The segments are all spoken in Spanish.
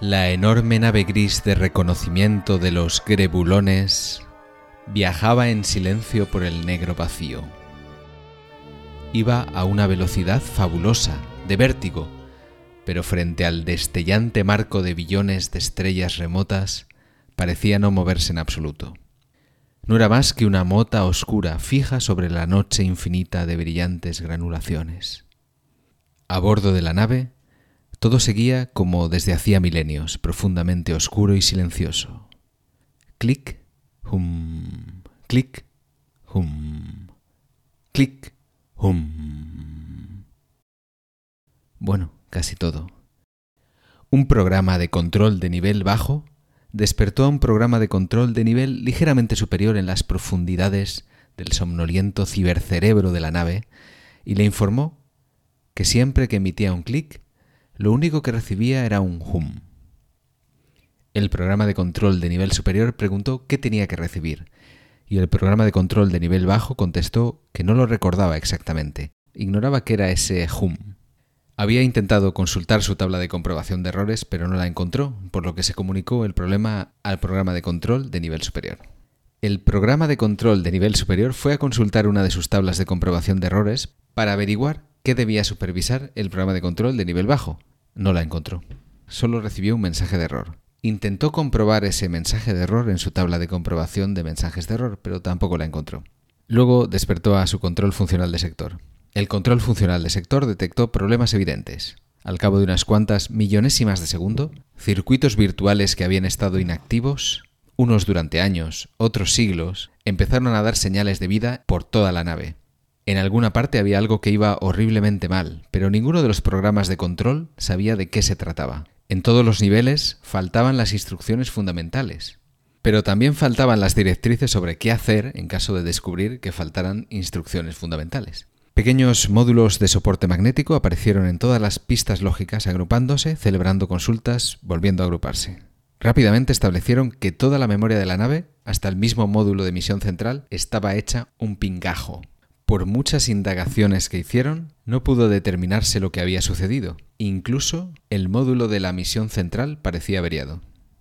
La enorme nave gris de reconocimiento de los Grebulones viajaba en silencio por el negro vacío. Iba a una velocidad fabulosa, de vértigo, pero frente al destellante marco de billones de estrellas remotas, parecía no moverse en absoluto. No era más que una mota oscura fija sobre la noche infinita de brillantes granulaciones. A bordo de la nave, todo seguía como desde hacía milenios, profundamente oscuro y silencioso. Clic, hum, clic, hum, clic, hum. Bueno, casi todo. Un programa de control de nivel bajo despertó a un programa de control de nivel ligeramente superior en las profundidades del somnoliento cibercerebro de la nave y le informó que siempre que emitía un clic, lo único que recibía era un hum. El programa de control de nivel superior preguntó qué tenía que recibir, y el programa de control de nivel bajo contestó que no lo recordaba exactamente, ignoraba qué era ese hum. Había intentado consultar su tabla de comprobación de errores, pero no la encontró, por lo que se comunicó el problema al programa de control de nivel superior. El programa de control de nivel superior fue a consultar una de sus tablas de comprobación de errores para averiguar qué debía supervisar el programa de control de nivel bajo. No la encontró. Solo recibió un mensaje de error. Intentó comprobar ese mensaje de error en su tabla de comprobación de mensajes de error, pero tampoco la encontró. Luego despertó a su control funcional de sector. El control funcional de sector detectó problemas evidentes. Al cabo de unas cuantas millonésimas de segundo, circuitos virtuales que habían estado inactivos, unos durante años, otros siglos, empezaron a dar señales de vida por toda la nave. En alguna parte había algo que iba horriblemente mal, pero ninguno de los programas de control sabía de qué se trataba. En todos los niveles faltaban las instrucciones fundamentales, pero también faltaban las directrices sobre qué hacer en caso de descubrir que faltaran instrucciones fundamentales. Pequeños módulos de soporte magnético aparecieron en todas las pistas lógicas agrupándose, celebrando consultas, volviendo a agruparse. Rápidamente establecieron que toda la memoria de la nave, hasta el mismo módulo de misión central, estaba hecha un pingajo. Por muchas indagaciones que hicieron, no pudo determinarse lo que había sucedido. Incluso el módulo de la misión central parecía averiado.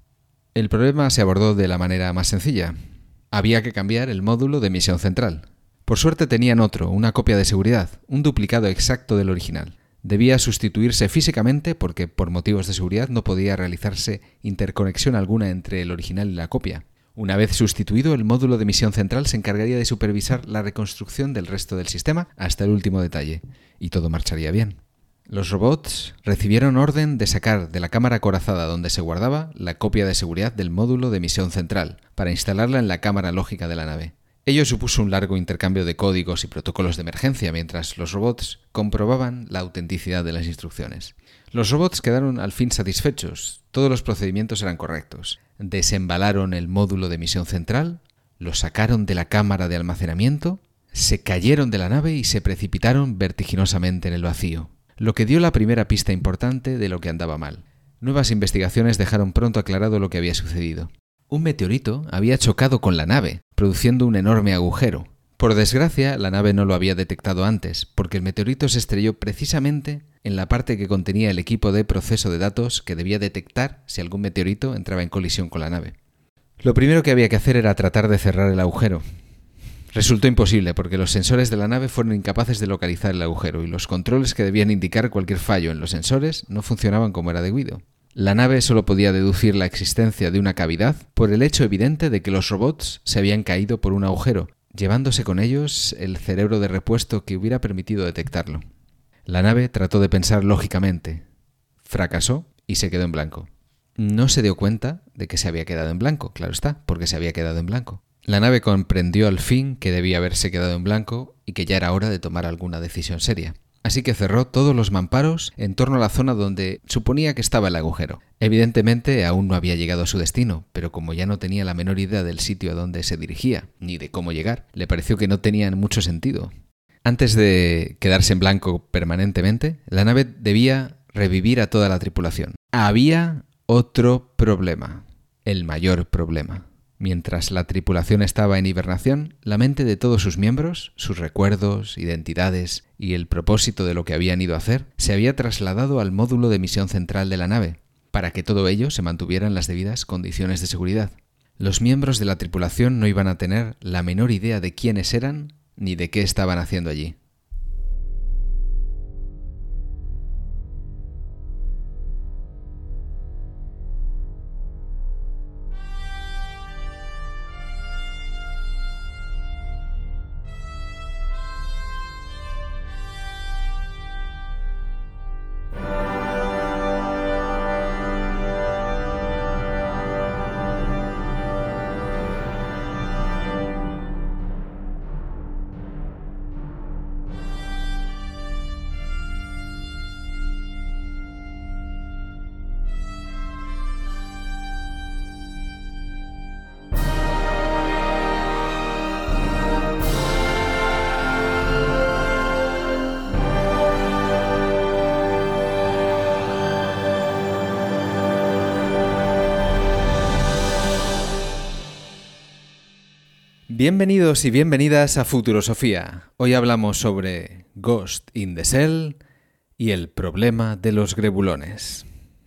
El problema se abordó de la manera más sencilla. Había que cambiar el módulo de misión central. Por suerte tenían otro, una copia de seguridad, un duplicado exacto del original. Debía sustituirse físicamente porque por motivos de seguridad no podía realizarse interconexión alguna entre el original y la copia. Una vez sustituido, el módulo de misión central se encargaría de supervisar la reconstrucción del resto del sistema hasta el último detalle, y todo marcharía bien. Los robots recibieron orden de sacar de la cámara acorazada donde se guardaba la copia de seguridad del módulo de misión central para instalarla en la cámara lógica de la nave. Ello supuso un largo intercambio de códigos y protocolos de emergencia mientras los robots comprobaban la autenticidad de las instrucciones. Los robots quedaron al fin satisfechos. Todos los procedimientos eran correctos. Desembalaron el módulo de misión central, lo sacaron de la cámara de almacenamiento, se cayeron de la nave y se precipitaron vertiginosamente en el vacío, lo que dio la primera pista importante de lo que andaba mal. Nuevas investigaciones dejaron pronto aclarado lo que había sucedido. Un meteorito había chocado con la nave, produciendo un enorme agujero. Por desgracia, la nave no lo había detectado antes, porque el meteorito se estrelló precisamente en la parte que contenía el equipo de proceso de datos que debía detectar si algún meteorito entraba en colisión con la nave. Lo primero que había que hacer era tratar de cerrar el agujero. Resultó imposible porque los sensores de la nave fueron incapaces de localizar el agujero y los controles que debían indicar cualquier fallo en los sensores no funcionaban como era debido. La nave solo podía deducir la existencia de una cavidad por el hecho evidente de que los robots se habían caído por un agujero, llevándose con ellos el cerebro de repuesto que hubiera permitido detectarlo. La nave trató de pensar lógicamente, fracasó y se quedó en blanco. No se dio cuenta de que se había quedado en blanco, claro está, porque se había quedado en blanco. La nave comprendió al fin que debía haberse quedado en blanco y que ya era hora de tomar alguna decisión seria. Así que cerró todos los mamparos en torno a la zona donde suponía que estaba el agujero. Evidentemente aún no había llegado a su destino, pero como ya no tenía la menor idea del sitio a donde se dirigía, ni de cómo llegar, le pareció que no tenían mucho sentido. Antes de quedarse en blanco permanentemente, la nave debía revivir a toda la tripulación. Había otro problema, el mayor problema. Mientras la tripulación estaba en hibernación, la mente de todos sus miembros, sus recuerdos, identidades y el propósito de lo que habían ido a hacer, se había trasladado al módulo de misión central de la nave. para que todo ello se mantuviera en las debidas condiciones de seguridad. Los miembros de la tripulación no iban a tener la menor idea de quiénes eran ni de qué estaban haciendo allí. Bienvenidos y bienvenidas a Futurosofía. Hoy hablamos sobre Ghost in the Shell y el problema de los grebulones.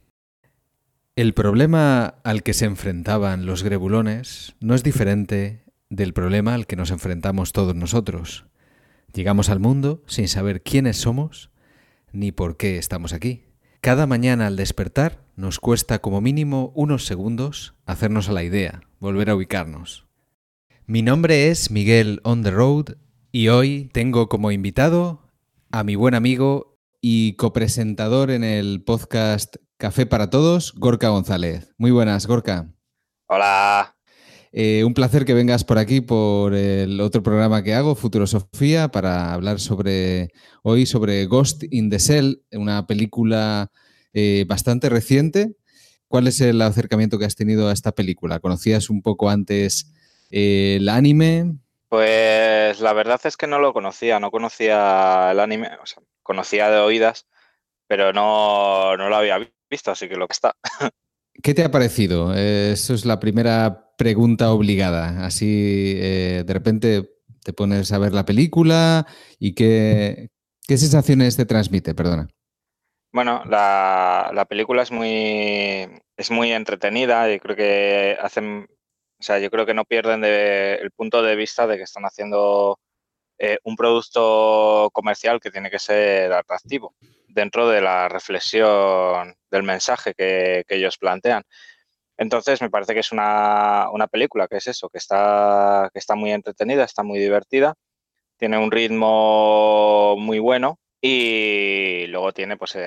El problema al que se enfrentaban los grebulones no es diferente del problema al que nos enfrentamos todos nosotros. Llegamos al mundo sin saber quiénes somos ni por qué estamos aquí. Cada mañana al despertar nos cuesta como mínimo unos segundos hacernos a la idea, volver a ubicarnos. Mi nombre es Miguel On The Road y hoy tengo como invitado a mi buen amigo y copresentador en el podcast Café para Todos, Gorka González. Muy buenas, Gorka. Hola. Un placer que vengas por aquí por el otro programa que hago, Futurosofía, para hablar hoy sobre Ghost in the Shell, una película bastante reciente. ¿Cuál es el acercamiento que has tenido a esta película? ¿Conocías un poco antes el anime? Pues la verdad es que no lo conocía, no conocía el anime, o sea, conocía de oídas, pero no lo había visto, así que lo que está. ¿Qué te ha parecido? Eso es la primera pregunta obligada. Así, de repente te pones a ver la película y ¿qué sensaciones te transmite? Perdona. Bueno, la película es muy entretenida y creo que yo creo que no pierden el punto de vista de que están haciendo un producto comercial que tiene que ser atractivo dentro de la reflexión del mensaje que ellos plantean. Entonces, me parece que es una película que es eso, que está muy entretenida, está muy divertida, tiene un ritmo muy bueno y luego tiene pues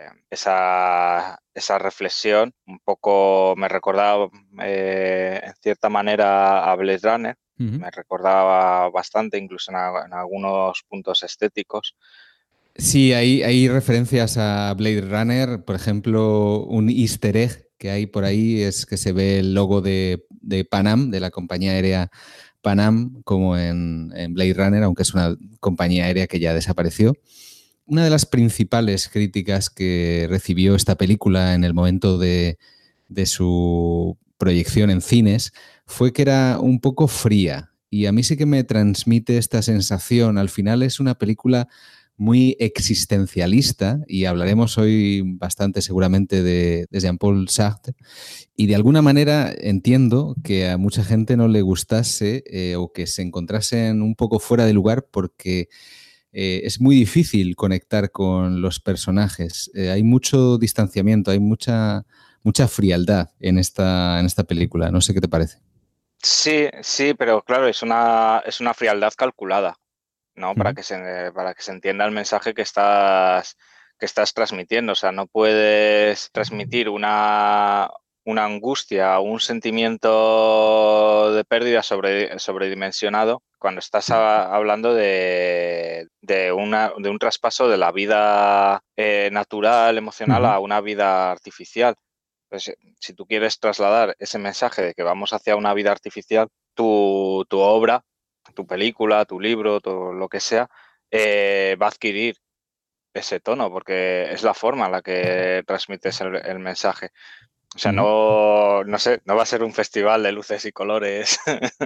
esa reflexión. Un poco me recordaba en cierta manera a Blade Runner. Uh-huh. Me recordaba bastante, incluso en algunos puntos estéticos. Sí, hay referencias a Blade Runner. Por ejemplo, un easter egg que hay por ahí es que se ve el logo de Pan Am, de la compañía aérea Pan Am, como en Blade Runner, aunque es una compañía aérea que ya desapareció. Una de las principales críticas que recibió esta película en el momento de su proyección en cines fue que era un poco fría, y a mí sí que me transmite esta sensación. Al final es una película muy existencialista y hablaremos hoy bastante seguramente de Jean-Paul Sartre, y de alguna manera entiendo que a mucha gente no le gustase o que se encontrasen un poco fuera de lugar porque es muy difícil conectar con los personajes. Hay mucho distanciamiento, hay mucha frialdad en esta película. No sé qué te parece. Sí, pero claro, es una frialdad calculada, ¿no? Uh-huh. Para que se entienda el mensaje que estás transmitiendo. O sea, no puedes transmitir una angustia o un sentimiento de pérdida sobredimensionado cuando estás hablando de un traspaso de la vida natural, emocional, Uh-huh. a una vida artificial. Entonces, si tú quieres trasladar ese mensaje de que vamos hacia una vida artificial, tu obra, tu película, tu libro, lo que sea, va a adquirir ese tono, porque es la forma en la que transmites el mensaje. O sea, Uh-huh. no sé, no va a ser un festival de luces y colores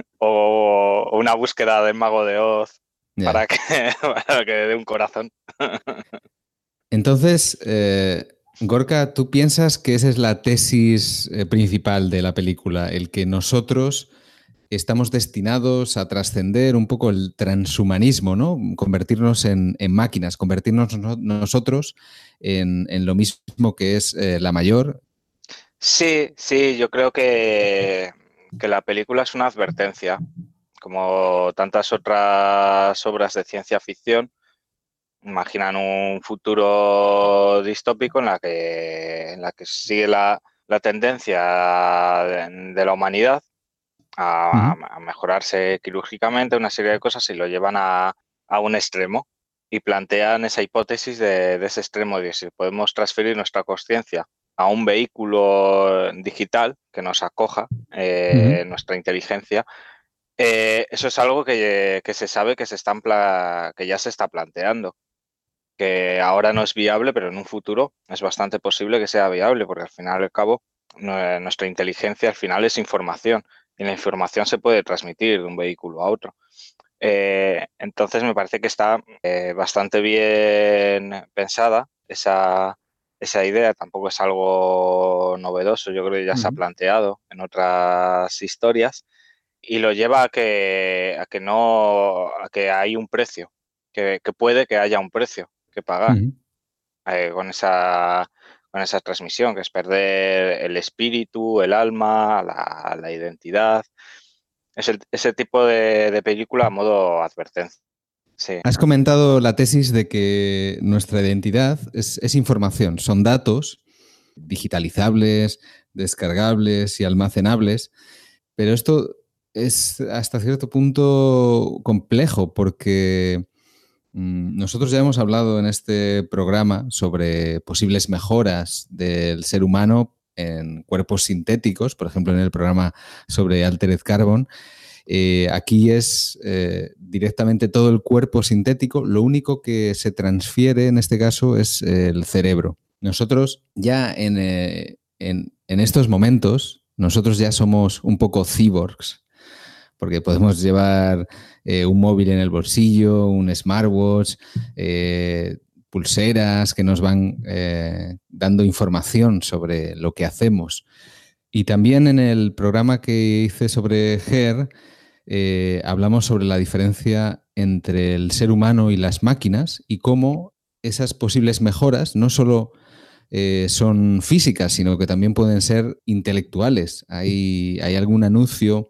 o una búsqueda del Mago de Oz Yeah. para que dé un corazón. Entonces, Gorka, ¿tú piensas que esa es la tesis principal de la película? El que nosotros estamos destinados a trascender un poco el transhumanismo, ¿no? Convertirnos en máquinas, convertirnos nosotros en lo mismo que es la mayor. Sí, sí, yo creo que la película es una advertencia, como tantas otras obras de ciencia ficción. Imaginan un futuro distópico en la que sigue la tendencia de la humanidad Ujú, a mejorarse quirúrgicamente una serie de cosas y lo llevan a un extremo y plantean esa hipótesis de ese extremo de si podemos transferir nuestra conciencia a un vehículo digital que nos acoja ujú, nuestra inteligencia. Eso es algo que se sabe que ya se está planteando, que ahora no es viable, pero en un futuro es bastante posible que sea viable, porque al final y al cabo nuestra inteligencia al final es información y la información se puede transmitir de un vehículo a otro. Entonces me parece que está bastante bien pensada esa idea, tampoco es algo novedoso, yo creo que ya se ha ujú, planteado en otras historias y lo lleva a que no, a que hay un precio, que puede que haya un precio que pagar ujú. con esa transmisión, que es perder el espíritu, el alma, la identidad. Es ese tipo de película a modo advertencia. Sí, Has comentado la tesis de que nuestra identidad es información, son datos digitalizables, descargables y almacenables, pero esto es hasta cierto punto complejo porque nosotros ya hemos hablado en este programa sobre posibles mejoras del ser humano en cuerpos sintéticos, por ejemplo en el programa sobre Altered Carbon. Aquí es directamente todo el cuerpo sintético, lo único que se transfiere en este caso es el cerebro. Nosotros ya en estos momentos, nosotros ya somos un poco cyborgs, porque podemos llevar un móvil en el bolsillo, un smartwatch, pulseras que nos van dando información sobre lo que hacemos. Y también en el programa que hice sobre Her, hablamos sobre la diferencia entre el ser humano y las máquinas y cómo esas posibles mejoras no solo son físicas, sino que también pueden ser intelectuales. Hay algún anuncio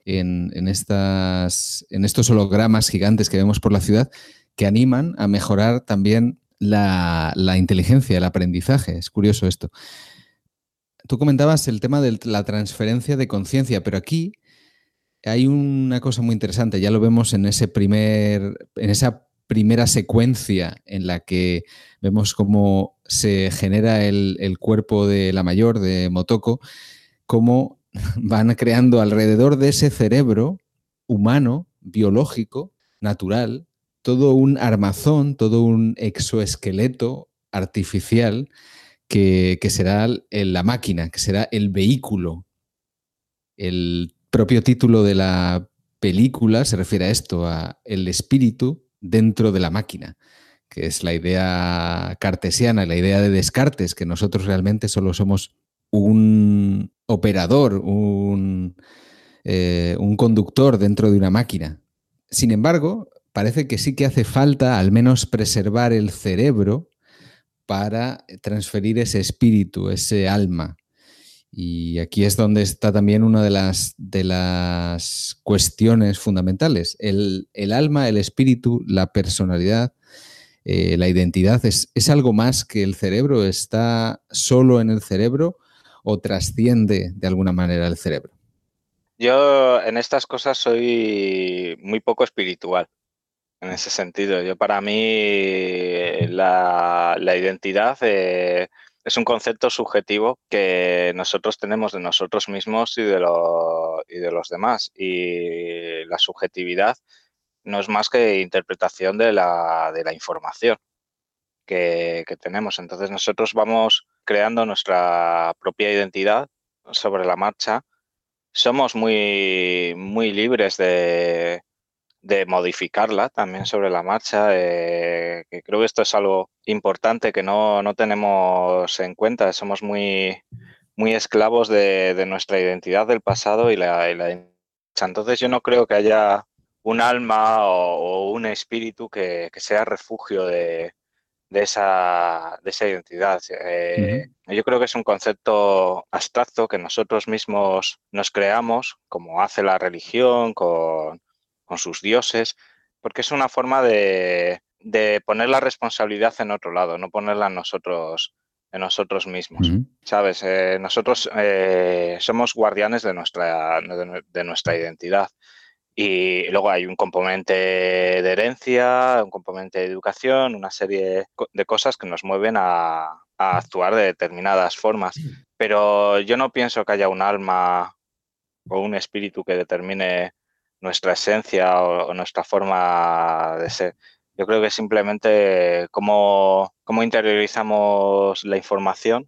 en estos hologramas gigantes que vemos por la ciudad que animan a mejorar también la inteligencia, el aprendizaje. Es curioso esto. Tú comentabas el tema de la transferencia de conciencia, pero aquí hay una cosa muy interesante, ya lo vemos en esa primera secuencia en la que vemos cómo se genera el cuerpo de la mayor, de Motoko, cómo van creando alrededor de ese cerebro humano, biológico, natural, todo un armazón, todo un exoesqueleto artificial que será la máquina, que será el vehículo. El propio título de la película se refiere a esto, a el espíritu dentro de la máquina, que es la idea cartesiana, la idea de Descartes, que nosotros realmente solo somos un operador, un conductor dentro de una máquina. Sin embargo, parece que sí que hace falta al menos preservar el cerebro para transferir ese espíritu, ese alma. Y aquí es donde está también una de las cuestiones fundamentales. El alma, el espíritu, la personalidad, la identidad, ¿es algo más que el cerebro? ¿Está solo en el cerebro o trasciende de alguna manera el cerebro? yo en estas cosas soy muy poco espiritual en ese sentido. Yo para mí la identidad es un concepto subjetivo que nosotros tenemos de nosotros mismos y de los demás. Y la subjetividad no es más que interpretación de la información que tenemos. Entonces nosotros vamos creando nuestra propia identidad sobre la marcha. Somos muy, muy libres de modificarla también sobre la marcha, que creo que esto es algo importante que no tenemos en cuenta. Somos muy esclavos de nuestra identidad del pasado y la. Entonces yo no creo que haya un alma o un espíritu que sea refugio de esa identidad. Ujú, Yo creo que es un concepto abstracto que nosotros mismos nos creamos, como hace la religión con sus dioses, porque es una forma de poner la responsabilidad en otro lado, no ponerla en nosotros mismos. ujú, ¿Sabes? Nosotros somos guardianes de nuestra identidad. Y luego hay un componente de herencia, un componente de educación, una serie de cosas que nos mueven a actuar de determinadas formas. Pero yo no pienso que haya un alma o un espíritu que determine nuestra esencia o nuestra forma de ser. Yo creo que simplemente cómo interiorizamos la información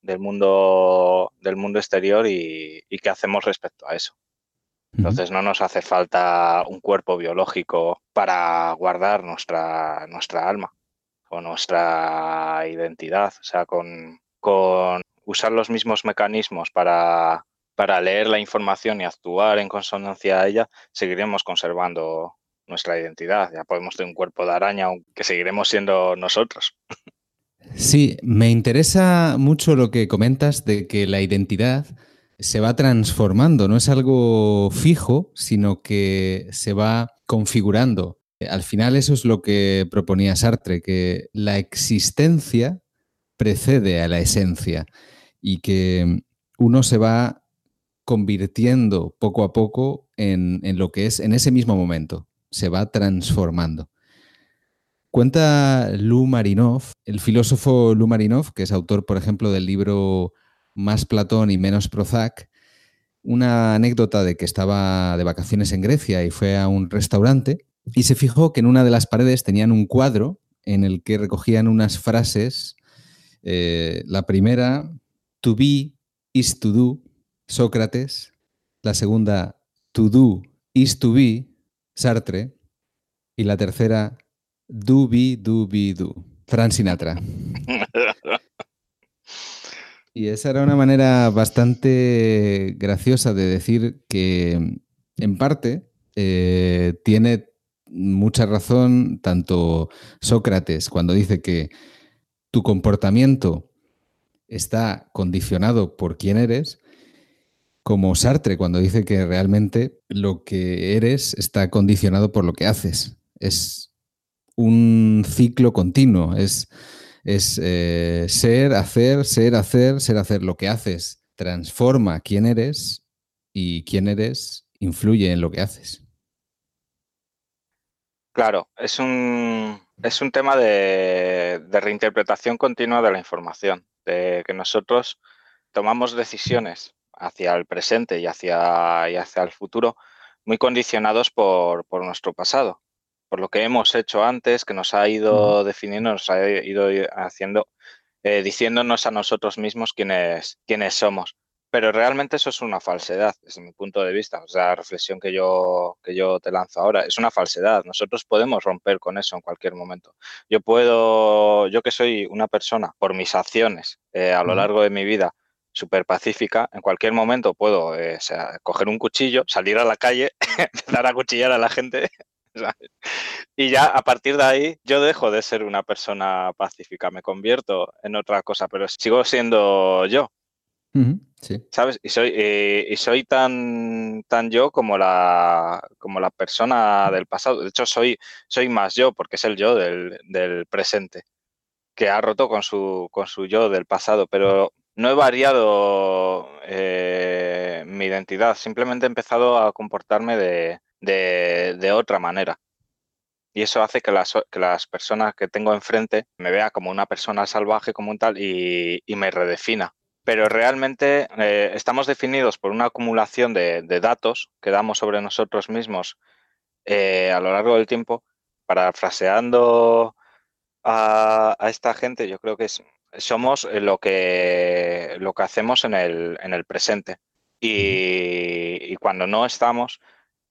del mundo exterior y qué hacemos respecto a eso. ujú. Entonces no nos hace falta un cuerpo biológico para guardar nuestra alma o nuestra identidad. O sea, con usar los mismos mecanismos para leer la información y actuar en consonancia a ella, seguiremos conservando nuestra identidad. Ya podemos tener un cuerpo de araña, aunque seguiremos siendo nosotros. Sí, me interesa mucho lo que comentas de que la identidad se va transformando, no es algo fijo, sino que se va configurando. Al final eso es lo que proponía Sartre, que la existencia precede a la esencia y que uno se va convirtiendo poco a poco en lo que es en ese mismo momento, se va transformando. Cuenta Lou Marinov, el filósofo Lou Marinov, que es autor, por ejemplo, del libro Más Platón y menos Prozac, una anécdota de que estaba de vacaciones en Grecia y fue a un restaurante y se fijó que en una de las paredes tenían un cuadro en el que recogían unas frases. La primera, to be is to do, Sócrates. La segunda, to do is to be, Sartre. Y la tercera, do be, do, Frank Sinatra. Y esa era una manera bastante graciosa de decir que, en parte, tiene mucha razón tanto Sócrates cuando dice que tu comportamiento está condicionado por quién eres, como Sartre cuando dice que realmente lo que eres está condicionado por lo que haces. Es un ciclo continuo, es ser, hacer, ser, hacer, ser, hacer. Lo que haces transforma quién eres y quién eres influye en lo que haces. Claro, es un tema de reinterpretación continua de la información, de que nosotros tomamos decisiones hacia el presente y hacia el futuro muy condicionados por nuestro pasado, por lo que hemos hecho antes, que nos ha Ujú. ido definiendo, nos ha ido haciendo, diciéndonos a nosotros mismos quiénes somos. Pero realmente eso es una falsedad, desde mi punto de vista. O sea, la reflexión que yo te lanzo ahora es una falsedad. Nosotros podemos romper con eso en cualquier momento. Yo que soy una persona, por mis acciones a lo Ujú. largo de mi vida, súper pacífica, en cualquier momento puedo o sea, coger un cuchillo, salir a la calle, empezar a cuchillar a la gente, ¿sabes? Y ya a partir de ahí yo dejo de ser una persona pacífica, me convierto en otra cosa, pero sigo siendo yo. Ujú. Sí. ¿Sabes? Y soy tan yo como la persona del pasado. De hecho, soy más yo, porque es el yo del presente, que ha roto con su yo del pasado. Pero no he variado mi identidad, simplemente he empezado a comportarme de otra manera. Y eso hace que las personas que tengo enfrente me vea como una persona salvaje, como un tal, y me redefina. Pero realmente estamos definidos por una acumulación de datos que damos sobre nosotros mismos a lo largo del tiempo. Parafraseando a esta gente, yo creo que somos lo que hacemos en el presente. Y cuando no estamos,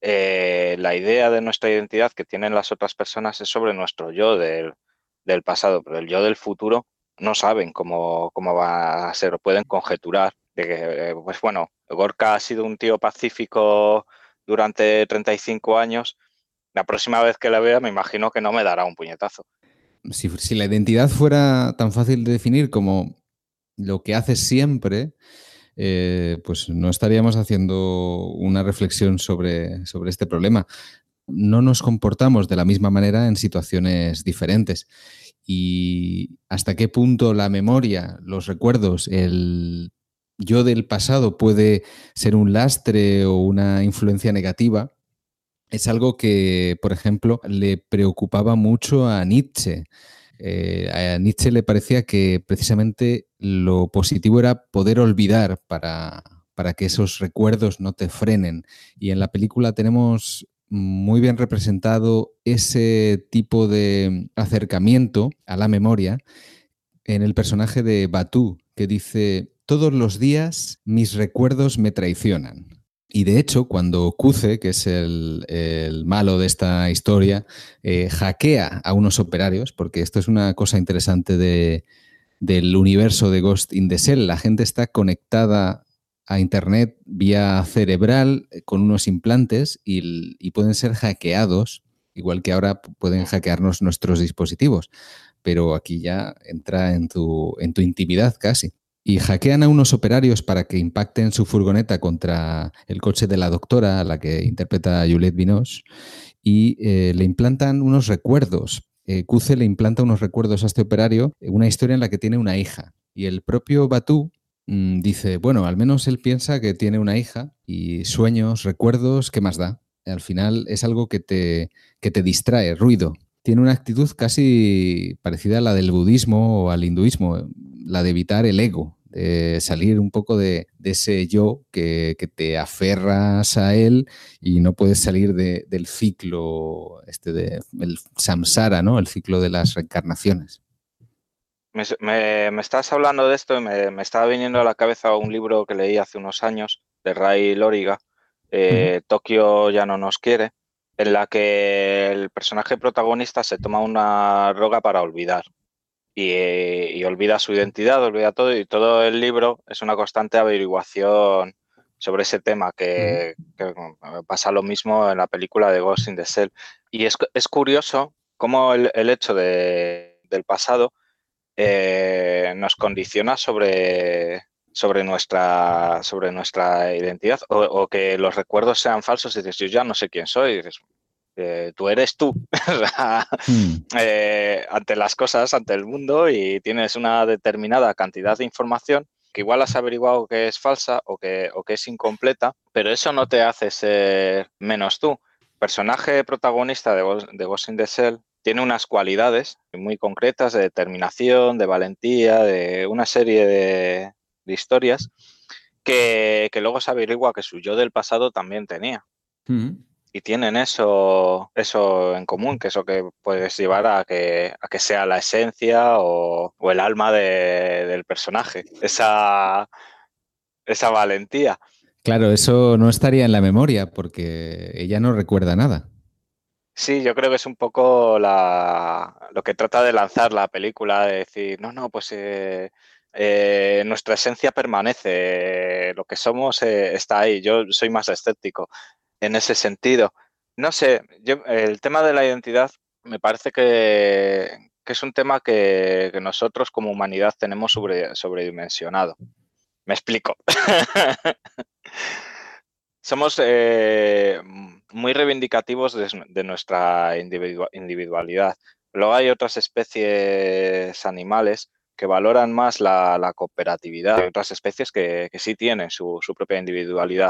la idea de nuestra identidad que tienen las otras personas es sobre nuestro yo del pasado, pero el yo del futuro no saben cómo va a ser, o pueden conjeturar de que, pues bueno, Gorka ha sido un tío pacífico durante 35 años, la próxima vez que la vea me imagino que no me dará un puñetazo. Si la identidad fuera tan fácil de definir como lo que haces siempre, pues no estaríamos haciendo una reflexión sobre este problema. No nos comportamos de la misma manera en situaciones diferentes. Y hasta qué punto la memoria, los recuerdos, el yo del pasado puede ser un lastre o una influencia negativa, es algo que, por ejemplo, le preocupaba mucho a Nietzsche. A Nietzsche le parecía que precisamente lo positivo era poder olvidar para que esos recuerdos no te frenen. Y en la película tenemos muy bien representado ese tipo de acercamiento a la memoria en el personaje de Batu, que dice: todos los días mis recuerdos me traicionan. Y de hecho, cuando Kuze, que es el malo de esta historia, hackea a unos operarios, porque esto es una cosa interesante del universo de Ghost in the Shell, la gente está conectada a Internet vía cerebral con unos implantes y pueden ser hackeados, igual que ahora pueden hackearnos nuestros dispositivos, pero aquí ya entra en tu intimidad casi. Y hackean a unos operarios para que impacten su furgoneta contra el coche de la doctora, a la que interpreta Juliette Binoche, y le implantan unos recuerdos. Kuze le implanta unos recuerdos a este operario, una historia en la que tiene una hija. Y el propio Batu dice, bueno, al menos él piensa que tiene una hija y sueños, recuerdos, ¿qué más da? Al final es algo que te distrae, ruido. Tiene una actitud casi parecida a la del budismo o al hinduismo, la de evitar el ego, de salir un poco de ese yo que te aferras a él y no puedes salir del ciclo, el samsara, ¿no? El ciclo de las reencarnaciones. Me estás hablando de esto y me estaba viniendo a la cabeza un libro que leí hace unos años de Ray Loriga, Tokio ya no nos quiere, en la que el personaje protagonista se toma una droga para olvidar y olvida su identidad, olvida todo, y todo el libro es una constante averiguación sobre ese tema, que pasa lo mismo en la película de Ghost in the Shell. Y es curioso cómo el hecho del pasado nos condiciona sobre nuestra identidad, o que los recuerdos sean falsos y dices, yo ya no sé quién soy. Y dices, tú eres tú. O sea, ante las cosas, ante el mundo, y tienes una determinada cantidad de información que igual has averiguado que es falsa o que es incompleta, pero eso no te hace ser menos tú. El personaje protagonista de Ghost in the Shell tiene unas cualidades muy concretas de determinación, de valentía, de una serie de historias que luego se averigua que su yo del pasado también tenía. Y tienen eso en común, que eso que puedes llevar a que sea la esencia o el alma del personaje, esa valentía. Claro, eso no estaría en la memoria porque ella no recuerda nada. Sí, yo creo que es un poco lo que trata de lanzar la película, de decir, no, pues nuestra esencia permanece, lo que somos está ahí. Yo soy más escéptico en ese sentido. No sé, el tema de la identidad me parece que es un tema que nosotros como humanidad tenemos sobredimensionado. Me explico. Somos muy reivindicativos de nuestra individualidad. Luego hay otras especies animales que valoran más la cooperatividad. Hay otras especies que sí tienen su propia individualidad.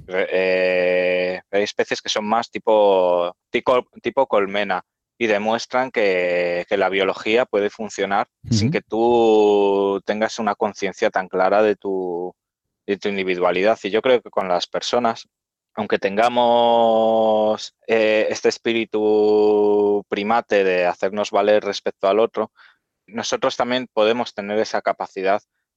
Hay especies que son más tipo colmena y demuestran que la biología puede funcionar sin que tú tengas una conciencia tan clara de tu individualidad. Y yo creo que con las personas, aunque tengamos este espíritu primate de hacernos valer respecto al otro, nosotros también podemos tener esa capacidad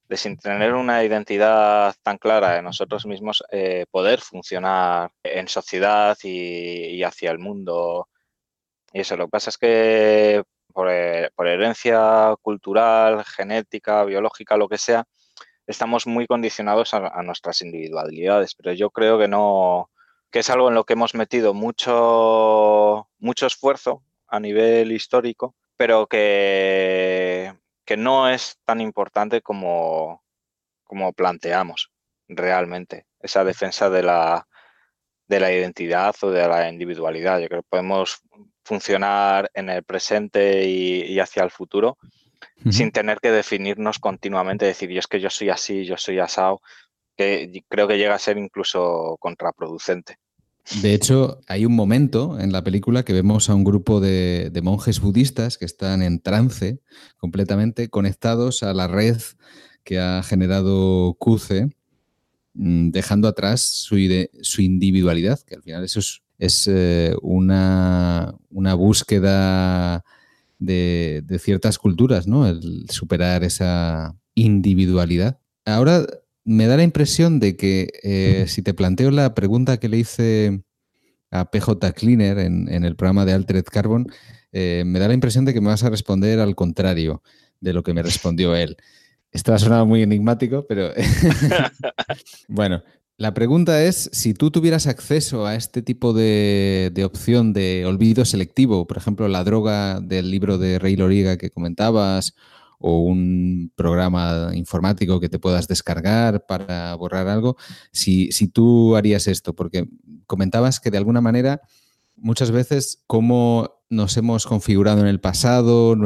de sin tener una identidad tan clara de nosotros mismos, poder funcionar en sociedad y hacia el mundo. Y eso, lo que pasa es que por herencia cultural, genética, biológica, lo que sea, estamos muy condicionados a nuestras individualidades, pero yo creo que no, que es algo en lo que hemos metido mucho esfuerzo a nivel histórico, pero que no es tan importante como planteamos realmente, esa defensa de la identidad o de la individualidad. Yo creo que podemos funcionar en el presente y hacia el futuro sin tener que definirnos continuamente, decir, yo es que yo soy así, yo soy asao, que creo que llega a ser incluso contraproducente. De hecho, hay un momento en la película que vemos a un grupo de monjes budistas que están en trance, completamente conectados a la red que ha generado Kuze, dejando atrás su individualidad, que al final eso es una búsqueda de ciertas culturas, ¿no? El superar esa individualidad. Ahora me da la impresión de que si te planteo la pregunta que le hice a PJ Cleaner en el programa de Altered Carbon, me da la impresión de que me vas a responder al contrario de lo que me respondió él. Esto ha sonado muy enigmático, pero bueno, la pregunta es, si tú tuvieras acceso a este tipo de opción de olvido selectivo, por ejemplo, la droga del libro de Ray Loriga que comentabas, o un programa informático que te puedas descargar para borrar algo, si tú harías esto, porque comentabas que de alguna manera muchas veces cómo nos hemos configurado en el pasado,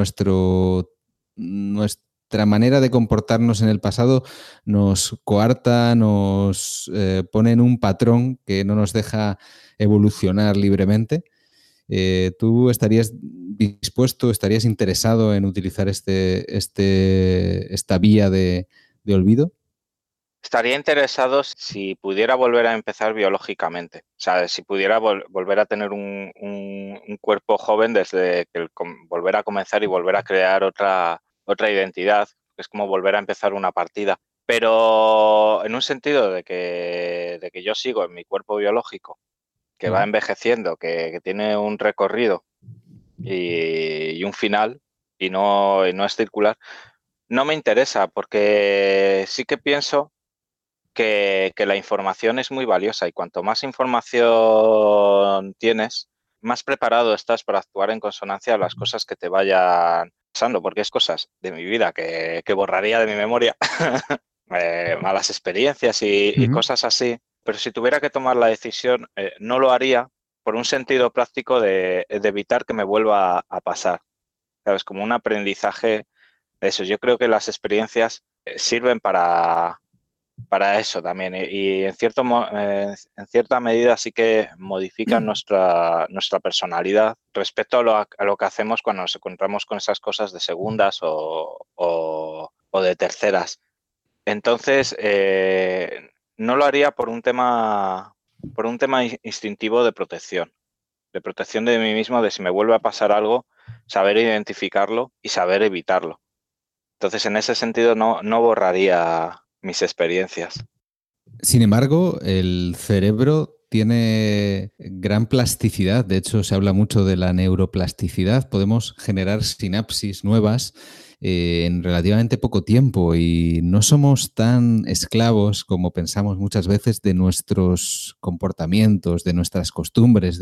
nuestra manera de comportarnos en el pasado nos coarta, nos pone en un patrón que no nos deja evolucionar libremente. ¿Tú estarías dispuesto, estarías interesado en utilizar esta vía de olvido? Estaría interesado si pudiera volver a empezar biológicamente, o sea, si pudiera volver a tener un cuerpo joven desde que volver a comenzar y volver a crear otra identidad, es como volver a empezar una partida. Pero en un sentido de que yo sigo en mi cuerpo biológico, que va envejeciendo, que tiene un recorrido y un final y no es circular, no me interesa porque sí que pienso que la información es muy valiosa y cuanto más información tienes, más preparado estás para actuar en consonancia a las cosas que te vayan pasando, porque es cosas de mi vida que borraría de mi memoria, malas experiencias y cosas así, pero si tuviera que tomar la decisión, no lo haría por un sentido práctico de evitar que me vuelva a pasar. ¿Sabes? Como un aprendizaje de eso. Yo creo que las experiencias sirven para eso también y en cierta medida sí que modifican nuestra personalidad respecto a lo que hacemos cuando nos encontramos con esas cosas de segundas o de terceras. Entonces, no lo haría por un tema instintivo de protección de mí mismo, de si me vuelve a pasar algo, saber identificarlo y saber evitarlo. Entonces, en ese sentido, no borraría mis experiencias. Sin embargo, el cerebro tiene gran plasticidad. De hecho, se habla mucho de la neuroplasticidad. Podemos generar sinapsis nuevas en relativamente poco tiempo y no somos tan esclavos como pensamos muchas veces de nuestros comportamientos, de nuestras costumbres,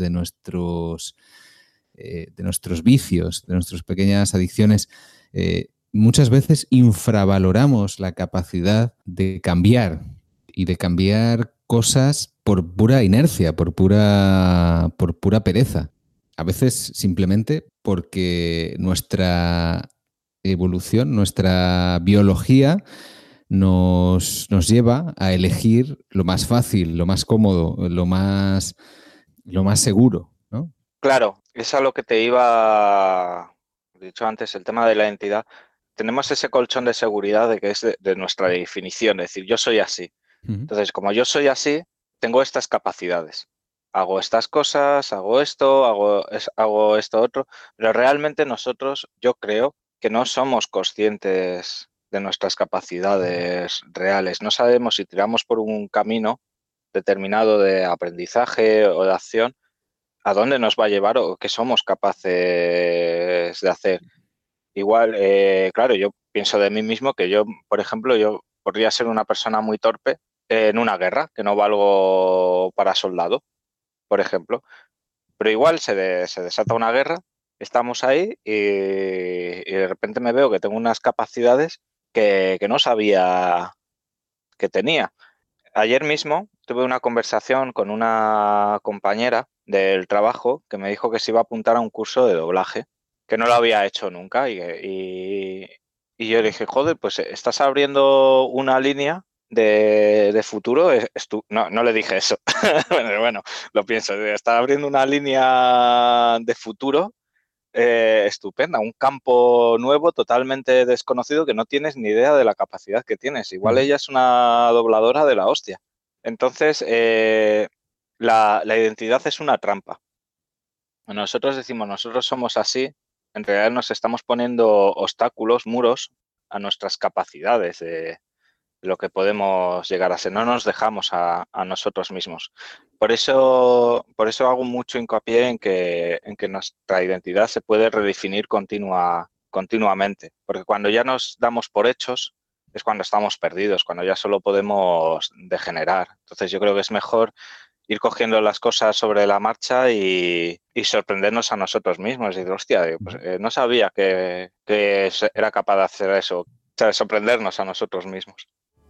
de nuestros vicios, de nuestras pequeñas adicciones. Muchas veces infravaloramos la capacidad de cambiar y de cambiar cosas por pura inercia, por pura pereza. A veces simplemente porque nuestra evolución, nuestra biología nos lleva a elegir lo más fácil, lo más cómodo, lo más seguro, ¿no? Claro, es a lo que te iba, dicho antes, el tema de la identidad. Tenemos ese colchón de seguridad de que es de nuestra definición, es decir, yo soy así. Uh-huh. Entonces, como yo soy así, tengo estas capacidades. Hago estas cosas, hago esto, hago esto otro, pero realmente nosotros, yo creo que no somos conscientes de nuestras capacidades reales. No sabemos si tiramos por un camino determinado de aprendizaje o de acción, a dónde nos va a llevar o qué somos capaces de hacer. Igual, claro, yo pienso de mí mismo que yo, por ejemplo, yo podría ser una persona muy torpe en una guerra, que no valgo para soldado, por ejemplo. Pero igual se desata una guerra, estamos ahí y de repente me veo que tengo unas capacidades que no sabía que tenía. Ayer mismo tuve una conversación con una compañera del trabajo que me dijo que se iba a apuntar a un curso de doblaje, que no lo había hecho nunca y yo le dije, joder, pues estás abriendo una línea de futuro. No, no le dije eso. Bueno, lo pienso, está abriendo una línea de futuro estupenda, un campo nuevo totalmente desconocido que no tienes ni idea de la capacidad que tienes. Igual ella es una dobladora de la hostia. Entonces, la identidad es una trampa. Nosotros decimos, nosotros somos así, en realidad nos estamos poniendo obstáculos, muros a nuestras capacidades de lo que podemos llegar a ser. No nos dejamos a nosotros mismos. Por eso hago mucho hincapié en que nuestra identidad se puede redefinir continuamente. Porque cuando ya nos damos por hechos es cuando estamos perdidos, cuando ya solo podemos degenerar. Entonces yo creo que es mejor ir cogiendo las cosas sobre la marcha y sorprendernos a nosotros mismos. Y decir, hostia, pues, no sabía que era capaz de hacer eso. O sea, sorprendernos a nosotros mismos.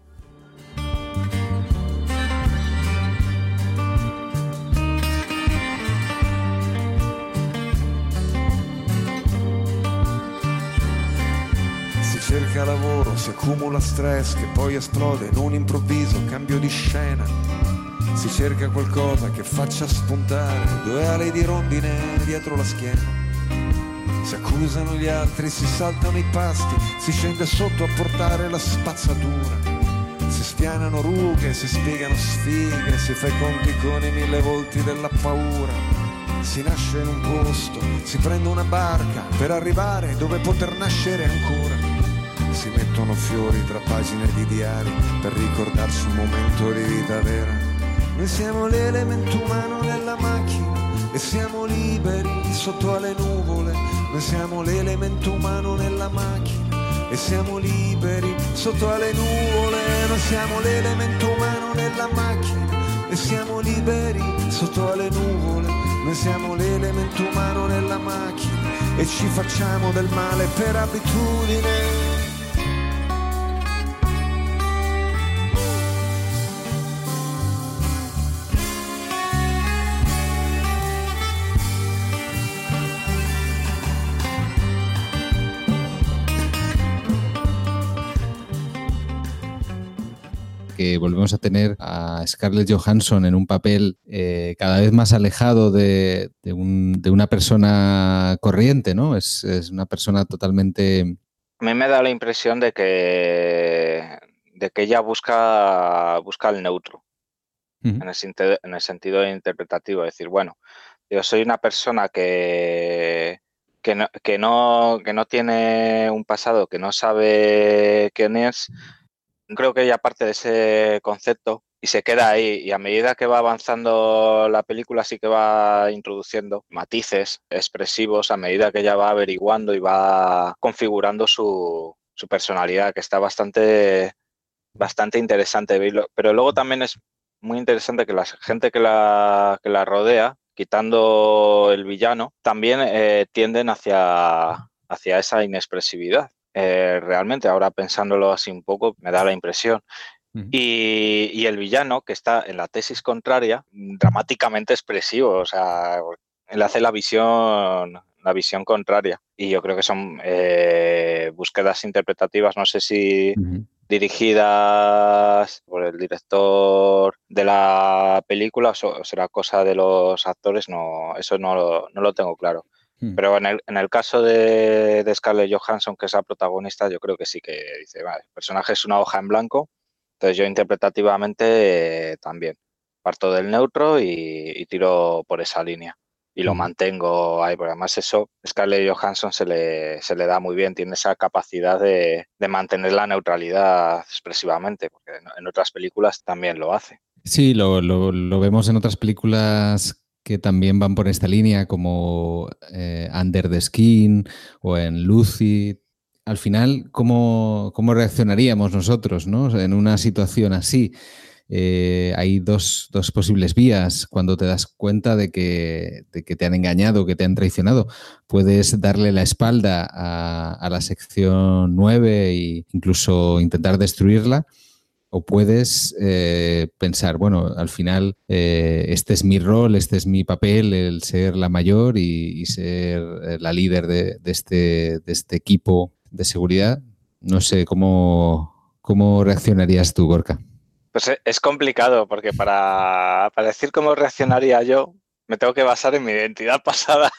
Si cerca lavoro, si accumula stress che poi esplode in un improvviso cambio di scena. Si cerca qualcosa che faccia spuntare 2 ali di rondine dietro la schiena. Si accusano gli altri, si saltano i pasti, si scende sotto a portare la spazzatura. Si spianano rughe, si spiegano sfighe, si fa i conti con i 1000 volti della paura. Si nasce in un posto, si prende una barca per arrivare dove poter nascere ancora. Si mettono fiori tra pagine di diari per ricordarsi un momento di vita vera. Noi siamo l'elemento umano nella macchina e siamo liberi sotto alle nuvole. Noi siamo l'elemento umano nella macchina e siamo liberi sotto alle nuvole. Noi siamo l'elemento umano nella macchina e siamo liberi sotto alle nuvole. Noi siamo l'elemento umano nella macchina e ci facciamo del male per abitudine. Que volvemos a tener a Scarlett Johansson en un papel cada vez más alejado de una persona corriente, ¿no? Es una persona totalmente... A mí me da la impresión de que ella busca el neutro, en el sentido interpretativo. Es decir, bueno, yo soy una persona que no tiene un pasado, que no sabe quién es. Creo que ella parte de ese concepto y se queda ahí, y a medida que va avanzando la película sí que va introduciendo matices expresivos a medida que ella va averiguando y va configurando su personalidad, que está bastante interesante verlo. Pero luego también es muy interesante que la gente que la rodea, quitando el villano, también tienden hacia esa inexpresividad. Realmente, ahora pensándolo así un poco, me da la impresión. Y el villano, que está en la tesis contraria, dramáticamente expresivo, o sea, él hace la visión contraria. Y yo creo que son búsquedas interpretativas, no sé si dirigidas por el director de la película o será cosa de los actores, no, eso no lo tengo claro. Pero en el caso de Scarlett Johansson, que es la protagonista, yo creo que sí que dice, vale, el personaje es una hoja en blanco, entonces yo interpretativamente también parto del neutro y tiro por esa línea. y lo mantengo ahí. Porque además eso, Scarlett Johansson se le da muy bien, tiene esa capacidad de mantener la neutralidad expresivamente, porque en otras películas también lo hace. Sí, lo vemos en otras películas que también van por esta línea, como Under the Skin o en Lucy. Al final, ¿cómo reaccionaríamos nosotros, ¿no? En una situación así? Hay dos posibles vías. Cuando te das cuenta de que te han engañado, que te han traicionado, puedes darle la espalda a la sección 9 e incluso intentar destruirla. O puedes pensar, bueno, al final este es mi rol, este es mi papel, el ser la mayor y ser la líder de este equipo de seguridad. No sé, ¿cómo reaccionarías tú, Gorka? Pues es complicado, porque para decir cómo reaccionaría yo, me tengo que basar en mi identidad pasada.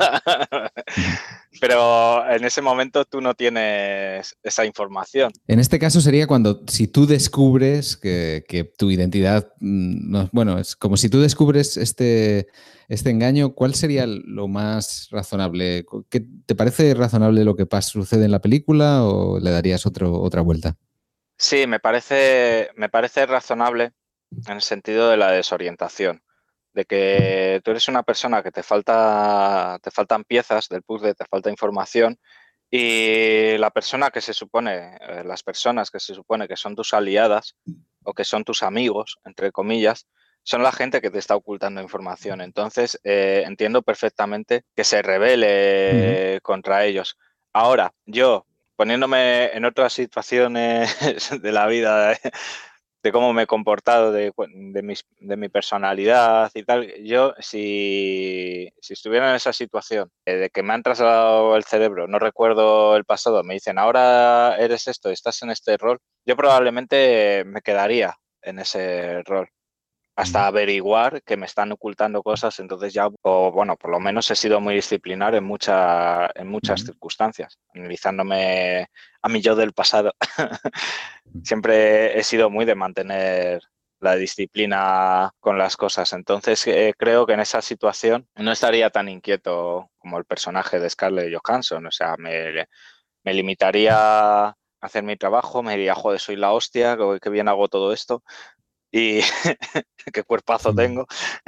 Pero en ese momento tú no tienes esa información. En este caso sería si tú descubres que tu identidad, bueno, es como si tú descubres este engaño, ¿cuál sería lo más razonable? ¿Qué, te parece razonable lo que sucede en la película o le darías otra vuelta? Sí, me parece razonable en el sentido de la desorientación, de que tú eres una persona que te faltan piezas del puzzle, te falta información, y las personas que se supone que son tus aliadas o que son tus amigos, entre comillas, son la gente que te está ocultando información. Entonces, entiendo perfectamente que se rebele contra ellos. Ahora, yo, poniéndome en otras situaciones de la vida, de cómo me he comportado, de mi personalidad y tal, yo si estuviera en esa situación de que me han trasladado el cerebro, no recuerdo el pasado, me dicen ahora eres esto, estás en este rol, yo probablemente me quedaría en ese rol hasta averiguar que me están ocultando cosas. Entonces ya, o bueno, por lo menos he sido muy disciplinario en muchas circunstancias, analizándome a mi yo del pasado. Siempre he sido muy de mantener la disciplina con las cosas. Entonces creo que en esa situación no estaría tan inquieto como el personaje de Scarlett Johansson. O sea, me limitaría a hacer mi trabajo, me diría, joder, soy la hostia, qué bien hago todo esto y qué cuerpazo tengo.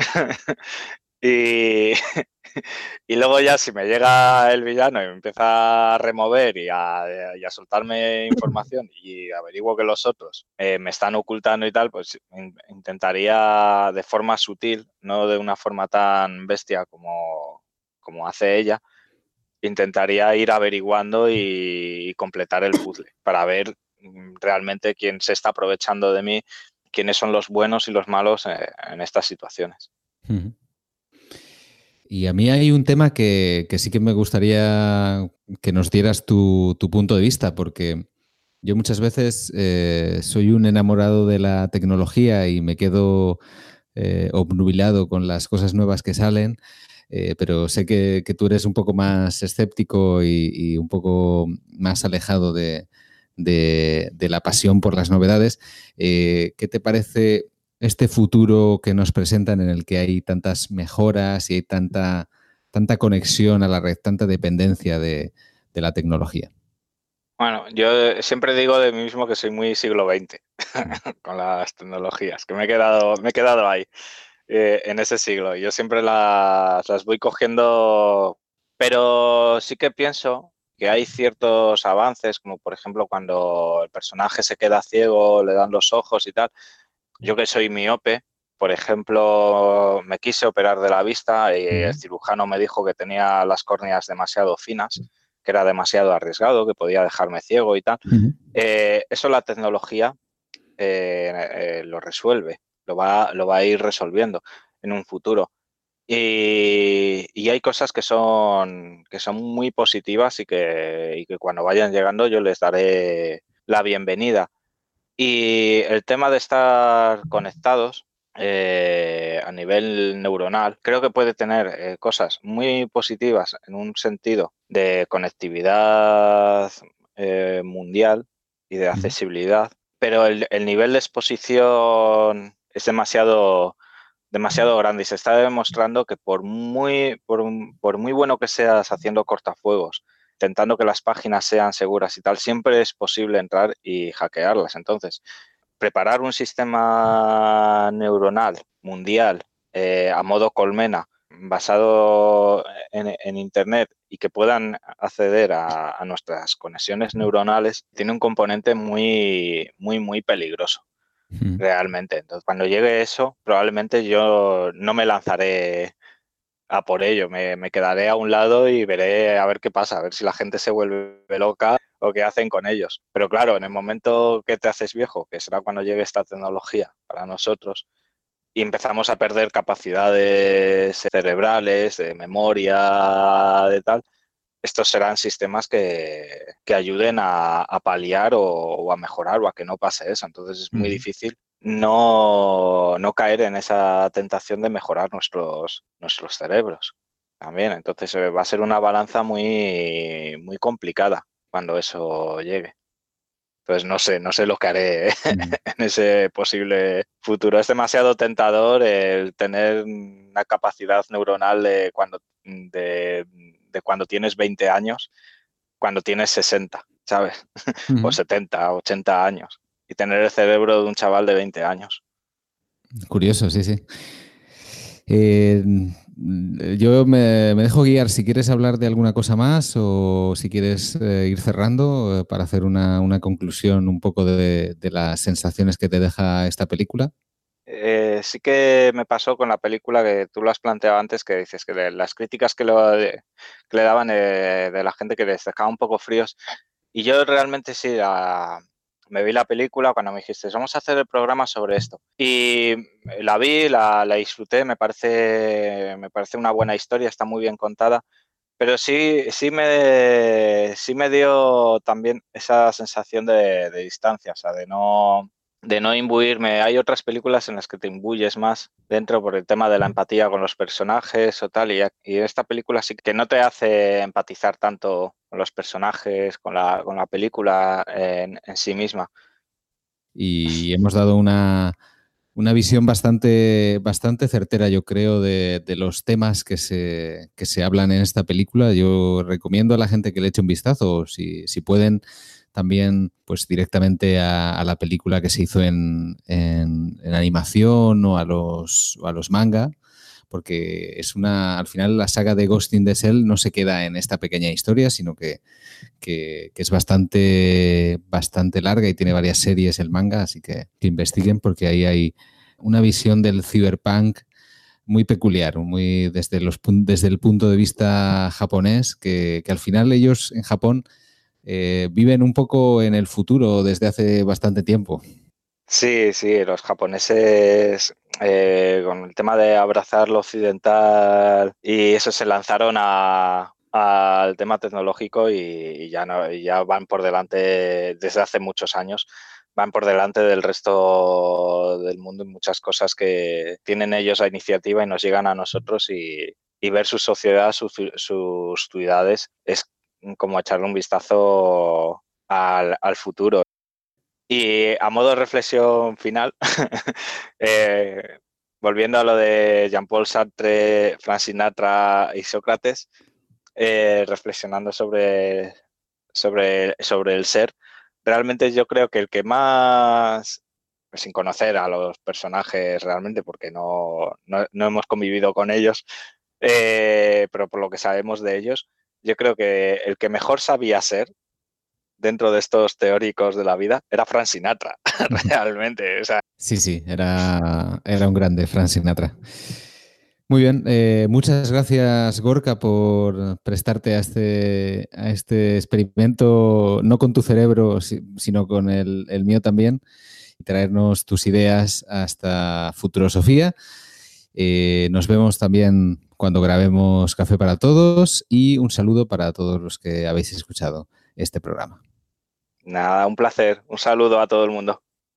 Y, y luego ya si me llega el villano y me empieza a remover y a soltarme información y averiguo que los otros me están ocultando y tal, pues intentaría de forma sutil, no de una forma tan bestia como hace ella, intentaría ir averiguando y completar el puzzle para ver realmente quién se está aprovechando de mí, quiénes son los buenos y los malos en estas situaciones. Y a mí hay un tema que sí que me gustaría que nos dieras tu punto de vista, porque yo muchas veces soy un enamorado de la tecnología y me quedo obnubilado con las cosas nuevas que salen, pero sé que tú eres un poco más escéptico y un poco más alejado de la pasión por las novedades. ¿Qué te parece este futuro que nos presentan en el que hay tantas mejoras y hay tanta conexión a la red, tanta dependencia de la tecnología? Bueno, yo siempre digo de mí mismo que soy muy siglo XX con las tecnologías, que me he quedado ahí, en ese siglo. Yo siempre las voy cogiendo, pero sí que pienso que hay ciertos avances, como por ejemplo cuando el personaje se queda ciego, le dan los ojos y tal. Yo que soy miope, por ejemplo, me quise operar de la vista y el cirujano me dijo que tenía las córneas demasiado finas, que era demasiado arriesgado, que podía dejarme ciego y tal. Eso la tecnología lo resuelve, lo va a ir resolviendo en un futuro. Y hay cosas que son muy positivas y que cuando vayan llegando yo les daré la bienvenida. Y el tema de estar conectados a nivel neuronal, creo que puede tener cosas muy positivas en un sentido de conectividad mundial y de accesibilidad, pero el nivel de exposición es demasiado demasiado grande y se está demostrando que por muy bueno que seas haciendo cortafuegos, intentando que las páginas sean seguras y tal, siempre es posible entrar y hackearlas. Entonces, preparar un sistema neuronal mundial a modo colmena, basado en Internet y que puedan acceder a nuestras conexiones neuronales, tiene un componente muy, muy, muy peligroso, realmente. Entonces, cuando llegue eso, probablemente yo no me lanzaré a por ello, me quedaré a un lado y veré a ver qué pasa, a ver si la gente se vuelve loca o qué hacen con ellos. Pero claro, en el momento que te haces viejo, que será cuando llegue esta tecnología para nosotros, y empezamos a perder capacidades cerebrales, de memoria, de tal, estos serán sistemas que ayuden a paliar o a mejorar o a que no pase eso. Entonces es muy difícil no caer en esa tentación de mejorar nuestros cerebros también. Entonces va a ser una balanza muy, muy complicada cuando eso llegue. Entonces no sé lo que haré en ese posible futuro. Es demasiado tentador el tener una capacidad neuronal de cuando tienes 20 años, cuando tienes 60, ¿sabes? O 70, 80 años. Y tener el cerebro de un chaval de 20 años. Curioso, sí, sí. Yo me dejo guiar si quieres hablar de alguna cosa más o si quieres ir cerrando para hacer una conclusión un poco de las sensaciones que te deja esta película. Sí que me pasó con la película que tú lo has planteado antes, que dices que las críticas que le daban de la gente que les dejaba un poco fríos. Y yo realmente sí, me vi la película cuando me dijiste, vamos a hacer el programa sobre esto. Y la vi, la disfruté, me parece una buena historia, está muy bien contada. Pero sí me dio también esa sensación de distancia, o sea, de no imbuirme. Hay otras películas en las que te imbuyes más dentro por el tema de la empatía con los personajes o tal, y esta película sí que no te hace empatizar tanto con los personajes, con la película en sí misma. Y hemos dado una visión bastante certera, yo creo, de los temas que se hablan en esta película. Yo recomiendo a la gente que le eche un vistazo, si pueden, también pues directamente a la película que se hizo en animación o a los manga, porque al final la saga de Ghost in the Shell no se queda en esta pequeña historia, sino que es bastante larga y tiene varias series el manga, así que investiguen porque ahí hay una visión del cyberpunk muy peculiar, muy desde el punto de vista japonés, que al final ellos en Japón viven un poco en el futuro desde hace bastante tiempo. Sí, los japoneses con el tema de abrazar lo occidental y eso se lanzaron al tema tecnológico y ya van por delante desde hace muchos años, van por delante del resto del mundo en muchas cosas que tienen ellos la iniciativa y nos llegan a nosotros y ver su sociedad, sus ciudades es como echarle un vistazo al futuro. Y a modo de reflexión final, volviendo a lo de Jean-Paul Sartre, Frank Sinatra y Sócrates, reflexionando sobre el ser, realmente yo creo que el que más, sin conocer a los personajes realmente, porque no hemos convivido con ellos, pero por lo que sabemos de ellos, yo creo que el que mejor sabía ser dentro de estos teóricos de la vida era Frank Sinatra, realmente. O sea. Sí, era un grande, Frank Sinatra. Muy bien, muchas gracias, Gorka, por prestarte a este experimento, no con tu cerebro, sino con el mío también, y traernos tus ideas hasta Futurosofía. Nos vemos también cuando grabemos Café para Todos y un saludo para todos los que habéis escuchado este programa. Nada, un placer. Un saludo a todo el mundo.